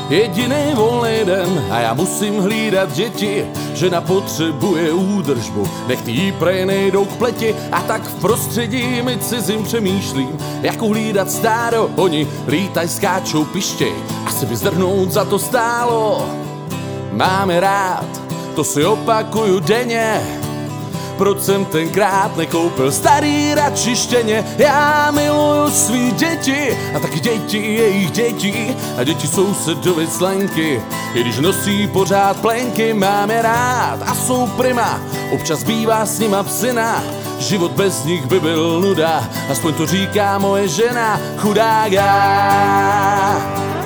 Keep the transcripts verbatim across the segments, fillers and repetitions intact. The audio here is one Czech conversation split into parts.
jediný volný den a já musím hlídat děti. Žena potřebuje údržbu, nech jí prej nejdou k pleti. A tak v prostředí mi cizím přemýšlím, jak uhlídat stádo. Oni lítaj, skáčou, pištěj, asi by zdrhnout za to stálo. Máme rád, to si opakuju denně, proč jsem tenkrát nekoupil starý radši štěně. Já miluju svý děti a taky děti jejich dětí a děti sousedovy slenky. I když nosí pořád plenky, máme rád a jsou prima, občas bývá s nima psina. Život bez nich by byl nuda, aspoň to říká moje žena, chudák já.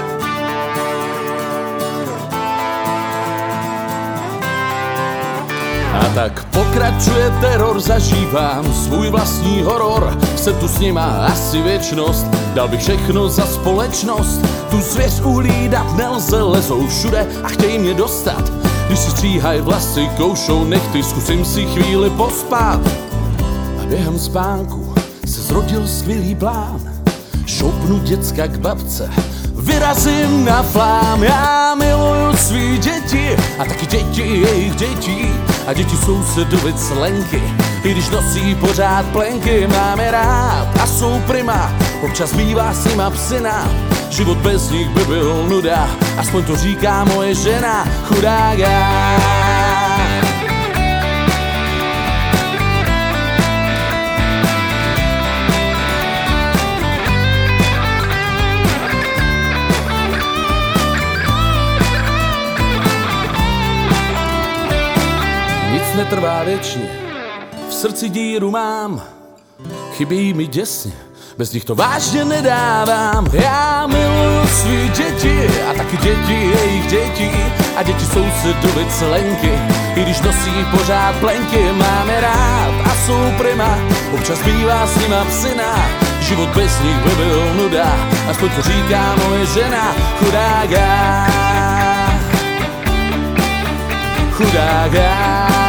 A tak pokračuje teror, zažívám svůj vlastní horor. Jsem tu s nima asi věčnost, dal bych všechno za společnost. Tu zvěř uhlídat nelze, lezou všude a chtějí mě dostat. Když si stříhaj vlasy, koušou nechty, zkusím si chvíli pospat. A během spánku se zrodil skvělý plán. Šoupnu děcka k babce, vyrazím na flám. Já miluju svý děti a taky děti jejich dětí a děti sousedovy slenky. I když nosí pořád plenky, máme rád a jsou prima, občas bývá s nima psina. Život bez nich by byl nuda, aspoň to říká moje žena, chudák já. Nic netrvá věčně, v srdci díru mám, chybí mi děsně, bez nich to vážně nedávám. Já miluju svý děti a taky děti jejich dětí a děti sousedovy slenky. I když nosí pořád plenky, máme rád a jsou prima, občas bývá s nima psina. Život bez nich by byl nuda, aspoň to říká moje žena, chudák já. Chudák já.